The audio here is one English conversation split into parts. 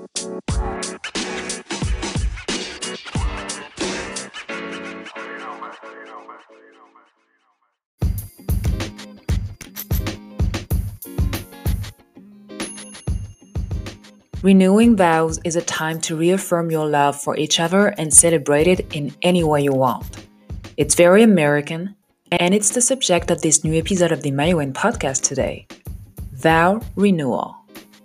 Renewing vows is a time to reaffirm your love for each other and celebrate it in any way you want. It's very American, and it's the subject of this new episode of the Mayowen podcast today. Vow renewal.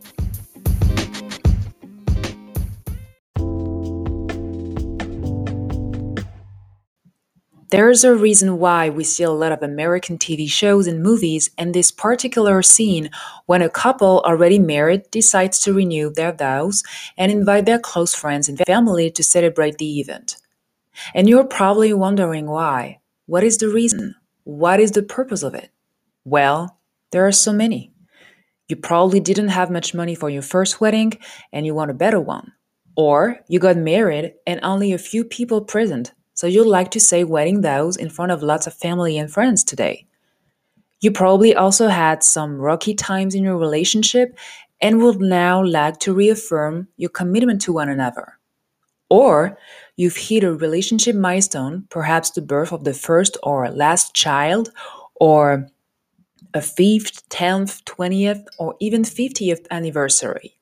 There's a reason why we see a lot of American TV shows and movies and this particular scene when a couple already married decides to renew their vows and invite their close friends and family to celebrate the event. And you're probably wondering why. What is the reason? What is the purpose of it? Well, there are so many. You probably didn't have much money for your first wedding and you want a better one. Or you got married and only a few people present, so you'd like to say wedding vows in front of lots of family and friends today. You probably also had some rocky times in your relationship and would now like to reaffirm your commitment to one another. Or you've hit a relationship milestone, perhaps the birth of the first or last child, or a 5th, 10th, 20th, or even 50th anniversary.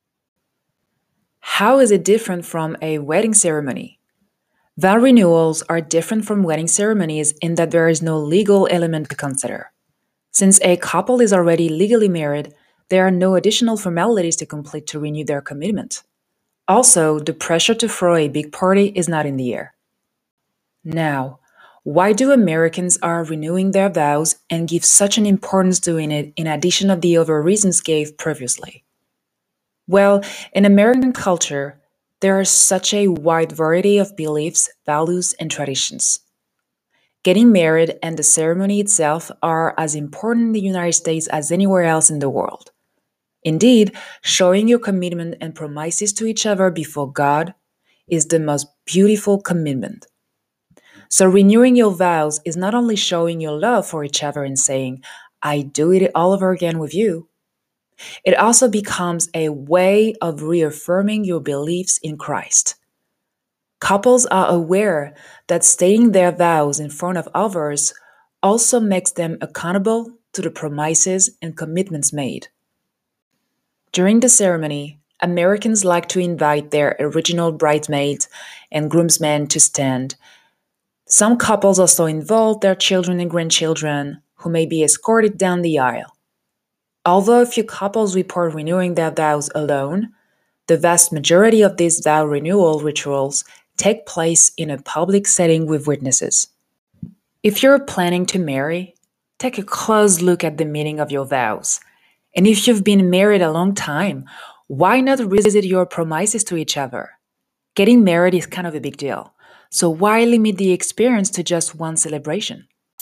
How is it different from a wedding ceremony? Vow renewals are different from wedding ceremonies in that there is no legal element to consider. Since a couple is already legally married, there are no additional formalities to complete to renew their commitment. Also, the pressure to throw a big party is not in the air. Now, why do Americans are renewing their vows and give such an importance to it in addition of the other reasons gave previously? Well, in American culture, there is such a wide variety of beliefs, values, and traditions. Getting married and the ceremony itself are as important in the United States as anywhere else in the world. Indeed, showing your commitment and promises to each other before God is the most beautiful commitment. So renewing your vows is not only showing your love for each other and saying, I do it all over again with you. It also becomes a way of reaffirming your beliefs in Christ. Couples are aware that stating their vows in front of others also makes them accountable to the promises and commitments made. During the ceremony, Americans like to invite their original bridesmaids and groomsmen to stand. Some couples also involve their children and grandchildren who may be escorted down the aisle. Although a few couples report renewing their vows alone, the vast majority of these vow renewal rituals take place in a public setting with witnesses. If you're planning to marry, take a close look at the meaning of your vows. And if you've been married a long time, why not revisit your promises to each other? Getting married is kind of a big deal, so why limit the experience to just one celebration?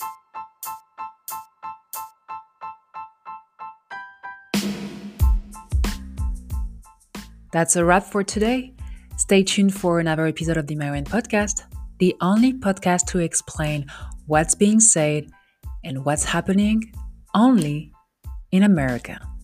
That's a wrap for today. Stay tuned for another episode of the Mayowen podcast, the only podcast to explain what's being said and what's happening only in America.